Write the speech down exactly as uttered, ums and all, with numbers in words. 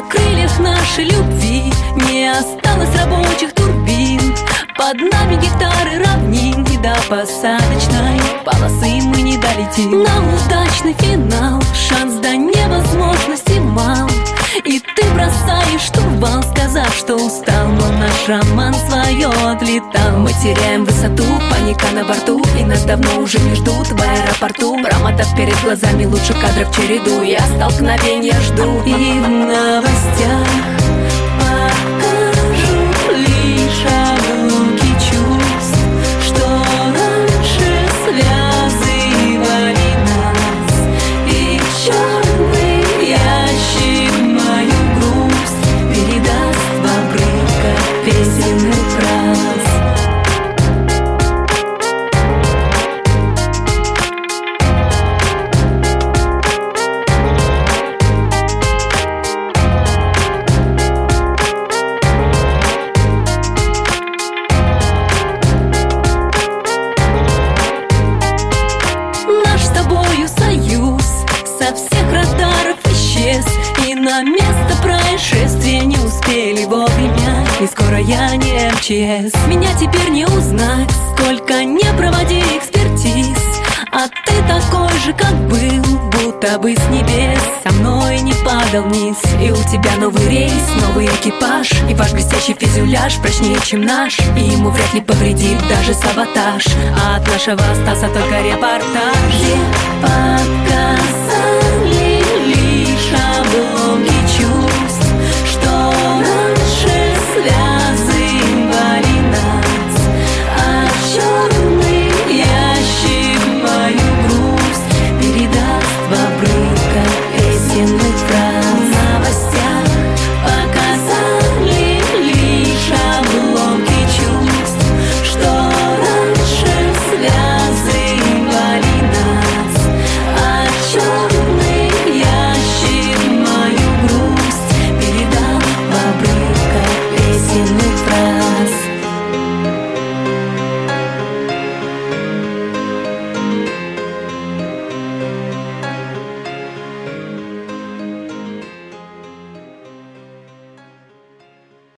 На крыльях нашей любви не осталось рабочих турбин. Под нами гектары равнин, и до посадочной полосы мы не долетим. На удачный финал шанс до невозможности мал. И ты бросаешь штурвал, сказав, что устал, но наш роман свое отлетал. Мы теряем высоту, паника на борту, и нас давно уже не ждут в аэропорту. Промотав перед глазами лучше кадров череду, я столкновения жду. И в новостях покажут лишь обломки чувств, что раньше связывали нас. И черный ящик мою грусть передаст в обрывках песенных фраз. Наш с тобою союз со всех радаров исчез, и на место происшествия не успели вовремя. И скоро я не эм че эс. Меня теперь не узнать, сколько не проводи экспертиз. А ты такой же, как был, будто бы с небес со мной не падал вниз. И у тебя новый рейс, новый экипаж, и ваш блестящий фюзеляж прочнее, чем наш, и ему вряд ли повредит даже саботаж. А от нашего остался только репортаж. Где показать